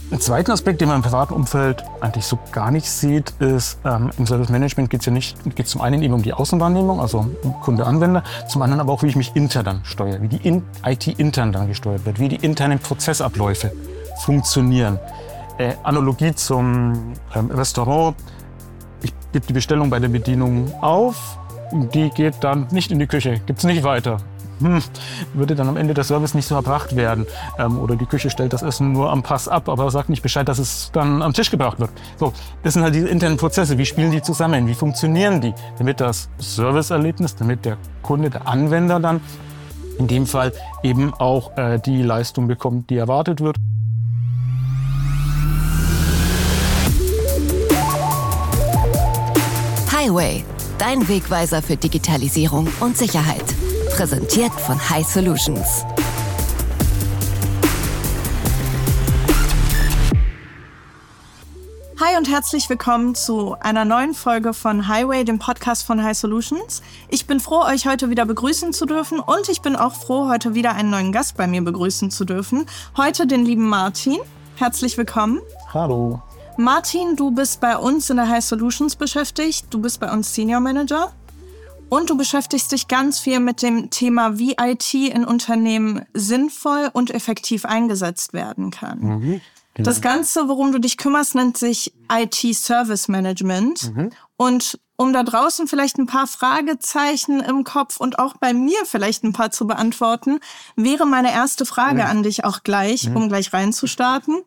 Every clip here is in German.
Ein zweiter Aspekt, den man im privaten Umfeld eigentlich so gar nicht sieht, ist, im Service Management geht es zum einen eben um die Außenwahrnehmung, also Kunde, Anwender, zum anderen aber auch, wie ich mich intern dann steuere, wie die IT intern dann gesteuert wird, wie die internen Prozessabläufe funktionieren. Analogie zum Restaurant, ich gebe die Bestellung bei der Bedienung auf, die geht dann nicht in die Küche, gibt es nicht weiter. Würde dann am Ende der Service nicht so erbracht werden. Oder die Küche stellt das Essen nur am Pass ab, aber sagt nicht Bescheid, dass es dann am Tisch gebracht wird. So, das sind halt diese internen Prozesse. Wie spielen die zusammen? Wie funktionieren die? Damit das Serviceerlebnis, damit der Kunde, der Anwender dann in dem Fall eben auch die Leistung bekommt, die erwartet wird. Highway, dein Wegweiser für Digitalisierung und Sicherheit. Präsentiert von High Solutions. Hi und herzlich willkommen zu einer neuen Folge von Highway, dem Podcast von High Solutions. Ich bin froh, euch heute wieder begrüßen zu dürfen und ich bin auch froh, heute wieder einen neuen Gast bei mir begrüßen zu dürfen. Heute den lieben Martin. Herzlich willkommen. Hallo. Martin, du bist bei uns in der High Solutions beschäftigt. Du bist bei uns Senior Manager. Und du beschäftigst dich ganz viel mit dem Thema, wie IT in Unternehmen sinnvoll und effektiv eingesetzt werden kann. Genau. Das Ganze, worum du dich kümmerst, nennt sich IT-Service Management. Und um da draußen vielleicht ein paar Fragezeichen im Kopf und auch bei mir vielleicht ein paar zu beantworten, wäre meine erste Frage an dich auch gleich, um gleich reinzustarten.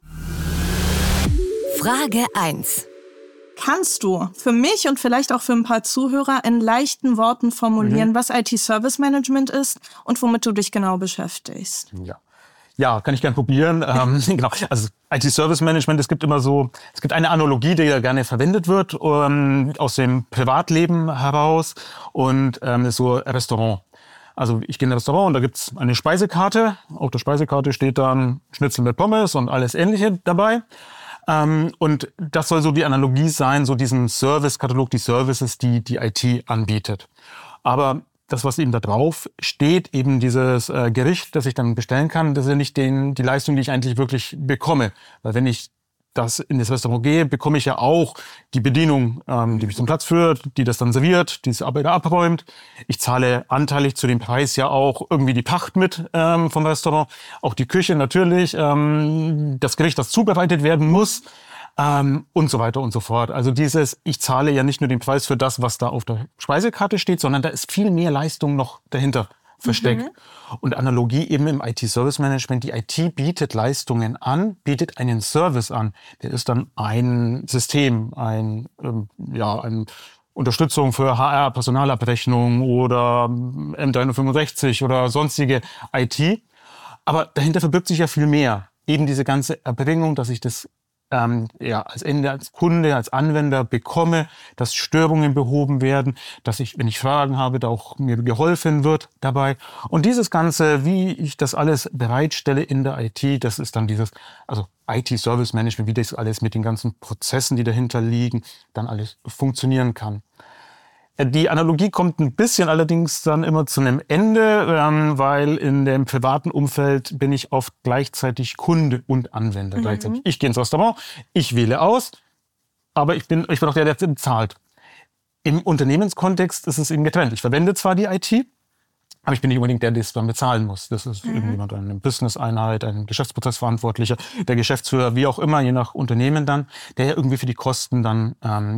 Frage 1. Kannst du für mich und vielleicht auch für ein paar Zuhörer in leichten Worten formulieren, was IT-Service Management ist und womit du dich genau beschäftigst? Ja, kann ich gerne probieren. Genau. Also IT-Service Management, es gibt eine Analogie, die ja gerne verwendet wird, aus dem Privatleben heraus und ist so Restaurant. Also ich gehe in ein Restaurant und da gibt's eine Speisekarte. Auf der Speisekarte steht dann Schnitzel mit Pommes und alles Ähnliche dabei. Und das soll so die Analogie sein, so diesen Service-Katalog, die Services, die die IT anbietet. Aber das, was eben da drauf steht, eben dieses Gericht, das ich dann bestellen kann, das ist ja nicht die Leistung, die ich eigentlich wirklich bekomme. Weil wenn ich in das Restaurant gehe, bekomme ich ja auch die Bedienung, die mich zum Platz führt, die das dann serviert, die es wieder abräumt. Ich zahle anteilig zu dem Preis ja auch irgendwie die Pacht mit vom Restaurant. Auch die Küche natürlich, das Gericht, das zubereitet werden muss und so weiter und so fort. Also ich zahle ja nicht nur den Preis für das, was da auf der Speisekarte steht, sondern da ist viel mehr Leistung noch dahinter versteckt. Und Analogie eben im IT-Service-Management. Die IT bietet Leistungen an, bietet einen Service an. Der ist dann ein System, eine Unterstützung für HR, Personalabrechnung oder M365 oder sonstige IT. Aber dahinter verbirgt sich ja viel mehr. Eben diese ganze Erbringung, dass ich das als Ende, als Kunde, als Anwender bekomme, dass Störungen behoben werden, dass ich, wenn ich Fragen habe, da auch mir geholfen wird dabei. Und dieses Ganze, wie ich das alles bereitstelle in der IT, das ist dann IT-Service Management, wie das alles mit den ganzen Prozessen, die dahinter liegen, dann alles funktionieren kann. Die Analogie kommt ein bisschen allerdings dann immer zu einem Ende, weil in dem privaten Umfeld bin ich oft gleichzeitig Kunde und Anwender. Gleichzeitig. Ich gehe ins Restaurant, ich wähle aus, aber ich bin auch der bezahlt. Im Unternehmenskontext ist es eben getrennt. Ich verwende zwar die IT, aber ich bin nicht unbedingt der es dann bezahlen muss. Das ist irgendjemand, eine Business-Einheit, ein Geschäftsprozessverantwortlicher, der Geschäftsführer, wie auch immer, je nach Unternehmen dann, der ja irgendwie für die Kosten dann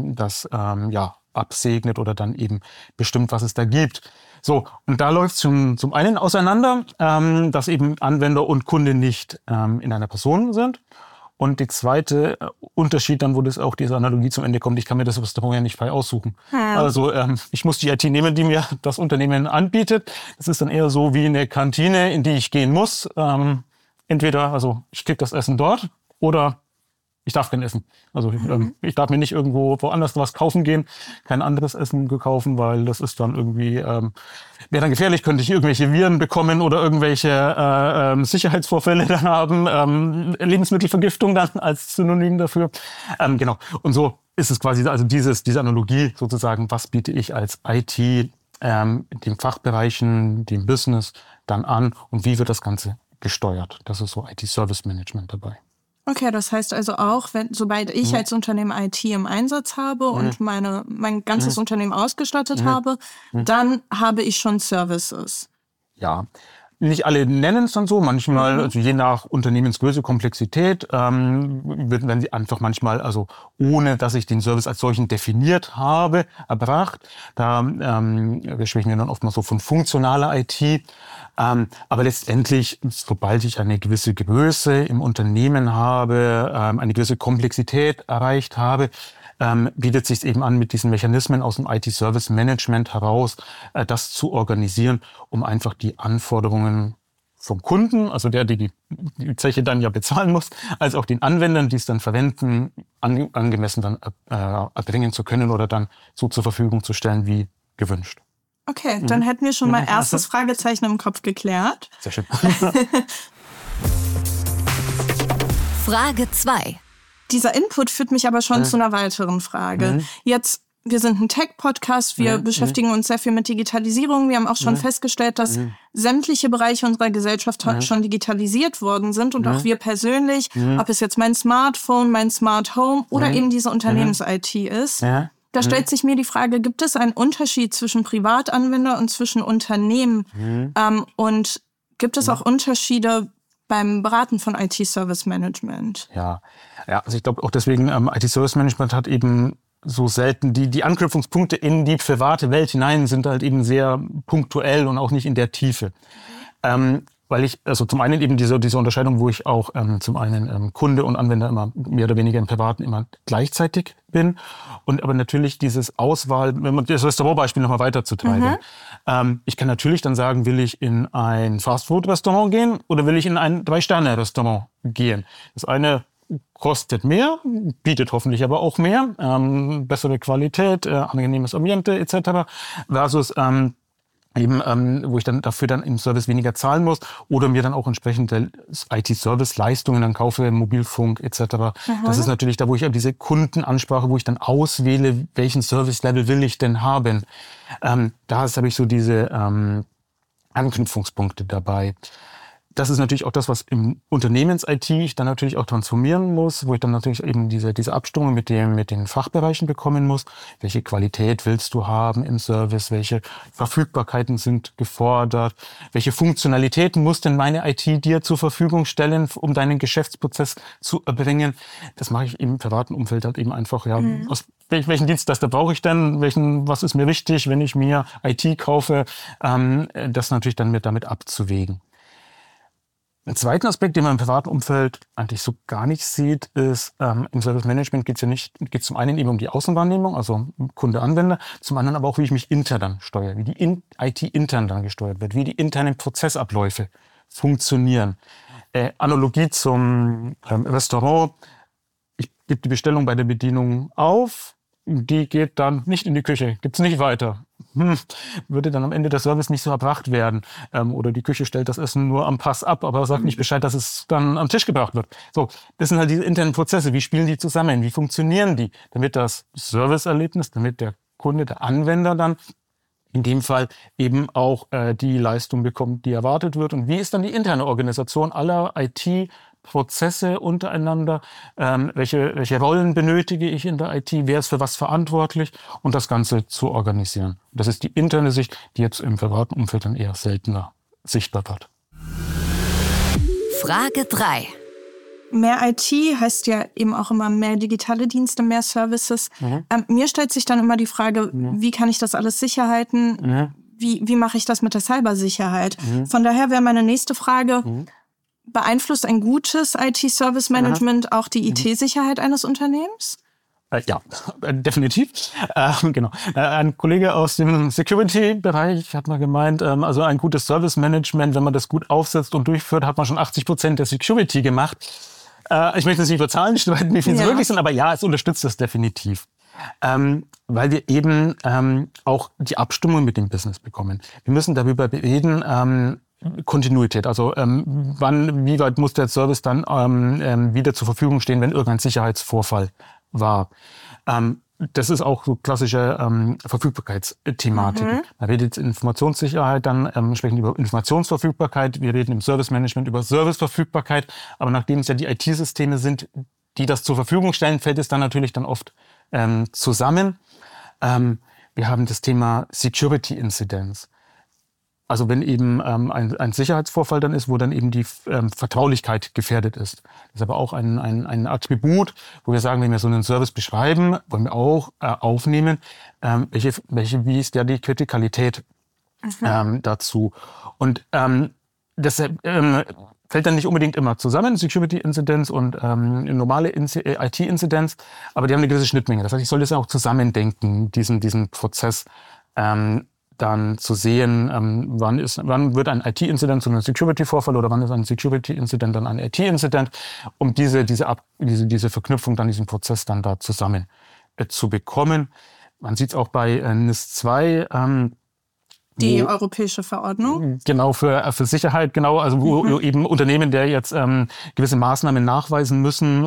absegnet oder dann eben bestimmt, was es da gibt. So, und da läuft es zum einen auseinander, dass eben Anwender und Kunde nicht in einer Person sind. Und der zweite Unterschied dann, wo das auch diese Analogie zum Ende kommt, ich kann mir das Restaurant ja nicht frei aussuchen. Also ich muss die IT nehmen, die mir das Unternehmen anbietet. Das ist dann eher so wie eine Kantine, in die ich gehen muss. Entweder, ich kriege das Essen dort oder ich darf kein essen. Also ich darf mir nicht irgendwo woanders was kaufen gehen, kein anderes Essen kaufen, weil das ist dann irgendwie, wäre dann gefährlich, könnte ich irgendwelche Viren bekommen oder irgendwelche Sicherheitsvorfälle dann haben, Lebensmittelvergiftung dann als Synonym dafür. Genau. Und so ist es quasi, also diese Analogie sozusagen, was biete ich als IT den Fachbereichen, dem Business dann an und wie wird das Ganze gesteuert. Das ist so IT-Service-Management dabei. Okay, das heißt also auch, sobald ich als Unternehmen IT im Einsatz habe und mein ganzes Unternehmen ausgestattet habe, dann habe ich schon Services. Ja, nicht alle nennen es dann so. Manchmal, also je nach Unternehmensgröße, Komplexität, werden sie einfach manchmal, also ohne dass ich den Service als solchen definiert habe, erbracht. Da sprechen wir dann oft mal so von funktionaler IT. Aber letztendlich, sobald ich eine gewisse Größe im Unternehmen habe, eine gewisse Komplexität erreicht habe, bietet sich eben an, mit diesen Mechanismen aus dem IT-Service-Management heraus das zu organisieren, um einfach die Anforderungen vom Kunden, also der die Zeche dann ja bezahlen muss, als auch den Anwendern, die es dann verwenden, angemessen dann erbringen zu können oder dann so zur Verfügung zu stellen wie gewünscht. Okay, dann hätten wir schon mal erstes Fragezeichen im Kopf geklärt. Sehr schön. Frage 2. Dieser Input führt mich aber schon zu einer weiteren Frage. Jetzt, wir sind ein Tech-Podcast, wir beschäftigen uns sehr viel mit Digitalisierung. Wir haben auch schon festgestellt, dass sämtliche Bereiche unserer Gesellschaft schon digitalisiert worden sind und auch wir persönlich, ob es jetzt mein Smartphone, mein Smart Home oder eben diese Unternehmens-IT ist. Da stellt sich mir die Frage, gibt es einen Unterschied zwischen Privatanwender und zwischen Unternehmen? Und gibt es auch Unterschiede beim Beraten von IT-Service-Management? Ja, also ich glaube auch deswegen, IT-Service-Management hat eben so selten, die Anknüpfungspunkte in die private Welt hinein sind halt eben sehr punktuell und auch nicht in der Tiefe. Weil ich, also zum einen eben diese Unterscheidung, wo ich auch zum einen Kunde und Anwender immer mehr oder weniger im Privaten immer gleichzeitig bin und aber natürlich dieses Auswahl, wenn man das Restaurantbeispiel nochmal weiterzutreiben. Ich kann natürlich dann sagen, will ich in ein Fastfood-Restaurant gehen oder will ich in ein 3-Sterne-Restaurant gehen? Das eine kostet mehr, bietet hoffentlich aber auch mehr, bessere Qualität, angenehmes Ambiente etc. versus wo ich dann dafür dann im Service weniger zahlen muss oder mir dann auch entsprechende IT-Service-Leistungen dann kaufe, Mobilfunk etc. Das ist natürlich da, wo ich diese Kundenansprache, wo ich dann auswähle, welchen Service-Level will ich denn haben. Da habe ich so diese Anknüpfungspunkte dabei. Das ist natürlich auch das, was im Unternehmens-IT ich dann natürlich auch transformieren muss, wo ich dann natürlich eben diese Abstimmung mit den Fachbereichen bekommen muss. Welche Qualität willst du haben im Service? Welche Verfügbarkeiten sind gefordert? Welche Funktionalitäten muss denn meine IT dir zur Verfügung stellen, um deinen Geschäftsprozess zu erbringen? Das mache ich im privaten Umfeld halt eben einfach, aus welchen Dienstleister brauche ich denn? Was ist mir wichtig, wenn ich mir IT kaufe? Das natürlich dann damit abzuwägen. Ein zweiter Aspekt, den man im privaten Umfeld eigentlich so gar nicht sieht, ist, im Service Management geht es zum einen eben um die Außenwahrnehmung, also Kunde, Anwender, zum anderen aber auch, wie ich mich intern dann steuere, wie die IT intern dann gesteuert wird, wie die internen Prozessabläufe funktionieren. Analogie zum Restaurant, ich gebe die Bestellung bei der Bedienung auf, die geht dann nicht in die Küche, gibt's nicht weiter. Würde dann am Ende der Service nicht so erbracht werden. Oder die Küche stellt das Essen nur am Pass ab, aber sagt nicht Bescheid, dass es dann am Tisch gebracht wird. So, das sind halt diese internen Prozesse. Wie spielen die zusammen? Wie funktionieren die? Damit das Serviceerlebnis, damit der Kunde, der Anwender dann in dem Fall eben auch die Leistung bekommt, die erwartet wird. Und wie ist dann die interne Organisation aller IT-Prozesse untereinander? Welche Rollen benötige ich in der IT? Wer ist für was verantwortlich? Und das Ganze zu organisieren. Das ist die interne Sicht, die jetzt im privaten Umfeld dann eher seltener sichtbar wird. Frage 3. Mehr IT heißt ja eben auch immer mehr digitale Dienste, mehr Services. Mir stellt sich dann immer die Frage, wie kann ich das alles sicher halten? Wie mache ich das mit der Cybersicherheit? Von daher wäre meine nächste Frage, beeinflusst ein gutes IT-Service-Management auch die IT-Sicherheit eines Unternehmens? Ja, definitiv. Genau. Ein Kollege aus dem Security-Bereich hat mal gemeint, also ein gutes Service-Management, wenn man das gut aufsetzt und durchführt, hat man schon 80% der Security gemacht. Ich möchte jetzt nicht über Zahlen streiten, wie viel es wirklich sind, aber ja, es unterstützt das definitiv. Weil wir eben auch die Abstimmung mit dem Business bekommen. Wir müssen darüber reden, Kontinuität, also wie weit muss der Service dann wieder zur Verfügung stehen, wenn irgendein Sicherheitsvorfall war. das ist auch so klassische Verfügbarkeitsthematik. Man redet jetzt Informationssicherheit, dann sprechen wir über Informationsverfügbarkeit. Wir reden im Service Management über Serviceverfügbarkeit. Aber nachdem es ja die IT-Systeme sind, die das zur Verfügung stellen, fällt es dann natürlich dann oft zusammen. Wir haben das Thema Security Incidents. Also wenn eben ein Sicherheitsvorfall dann ist, wo dann eben die Vertraulichkeit gefährdet ist. Das ist aber auch ein Attribut, wo wir sagen, wenn wir so einen Service beschreiben, wollen wir auch aufnehmen, wie ist ja die Kritikalität dazu. Und das fällt dann nicht unbedingt immer zusammen, Security Incidents und normale IT-Incidents, aber die haben eine gewisse Schnittmenge. Das heißt, ich soll das auch zusammendenken, diesen Prozess dann zu sehen, wann wird ein IT-Incident zu einem Security-Vorfall oder wann ist ein Security-Incident dann ein IT-Incident, um diese Verknüpfung, dann diesen Prozess dann da zusammen zu bekommen. Man sieht es auch bei NIS 2, die europäische Verordnung. Genau, für Sicherheit, genau. Also wo eben Unternehmen, der jetzt gewisse Maßnahmen nachweisen müssen,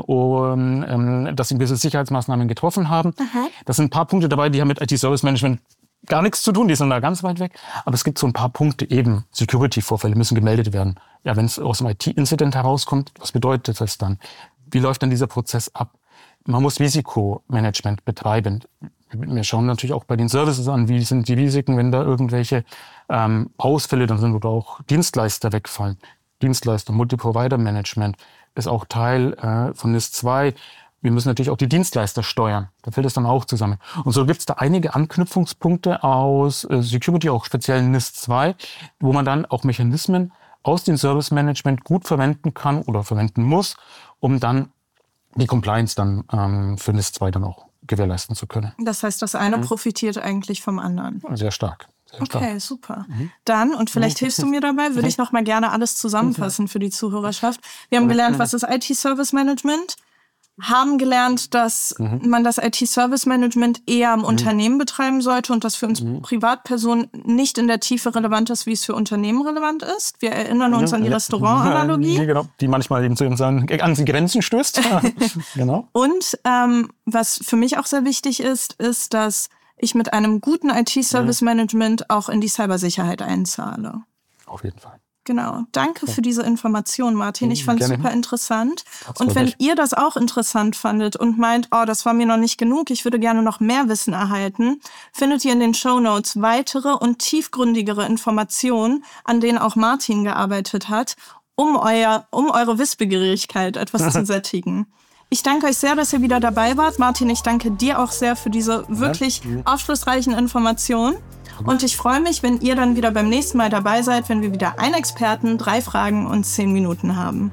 dass sie gewisse Sicherheitsmaßnahmen getroffen haben. Das sind ein paar Punkte dabei, die haben mit IT-Service-Management gar nichts zu tun, die sind da ganz weit weg. Aber es gibt so ein paar Punkte eben. Security-Vorfälle müssen gemeldet werden. Ja, wenn es aus dem IT-Incident herauskommt, was bedeutet das dann? Wie läuft dann dieser Prozess ab? Man muss Risikomanagement betreiben. Wir schauen natürlich auch bei den Services an, wie sind die Risiken, wenn da irgendwelche Ausfälle dann sind oder auch Dienstleister wegfallen. Dienstleister, Multi-Provider-Management ist auch Teil von NIS 2. Wir müssen natürlich auch die Dienstleister steuern. Da fällt es dann auch zusammen. Und so gibt es da einige Anknüpfungspunkte aus Security, auch speziell NIS 2, wo man dann auch Mechanismen aus dem Service Management gut verwenden kann oder verwenden muss, um dann die Compliance dann für NIS 2 dann auch gewährleisten zu können. Das heißt, das eine profitiert eigentlich vom anderen. Sehr stark. Okay, super. Dann, und vielleicht hilfst du mir dabei, würde ich noch mal gerne alles zusammenfassen für die Zuhörerschaft. Wir haben gelernt, was ist IT-Service Management? Haben gelernt, dass man das IT-Service-Management eher im Unternehmen betreiben sollte und das für uns Privatpersonen nicht in der Tiefe relevant ist, wie es für Unternehmen relevant ist. Wir erinnern uns an die Restaurant-Analogie. Genau, die manchmal eben an die Grenzen stößt. Genau. Und was für mich auch sehr wichtig ist, dass ich mit einem guten IT-Service-Management auch in die Cybersicherheit einzahle. Auf jeden Fall. Genau. Danke für diese Information, Martin. Ich fand es super interessant. Und wenn ihr das auch interessant fandet und meint, das war mir noch nicht genug, ich würde gerne noch mehr Wissen erhalten, findet ihr in den Shownotes weitere und tiefgründigere Informationen, an denen auch Martin gearbeitet hat, um eure Wissbegierigkeit etwas zu sättigen. Ich danke euch sehr, dass ihr wieder dabei wart. Martin, ich danke dir auch sehr für diese wirklich aufschlussreichen Informationen. Und ich freue mich, wenn ihr dann wieder beim nächsten Mal dabei seid, wenn wir wieder einen Experten, 3 Fragen und 10 Minuten haben.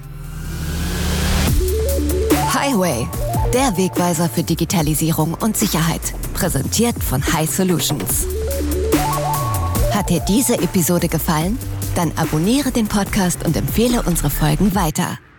Highway, der Wegweiser für Digitalisierung und Sicherheit. Präsentiert von High Solutions. Hat dir diese Episode gefallen? Dann abonniere den Podcast und empfehle unsere Folgen weiter.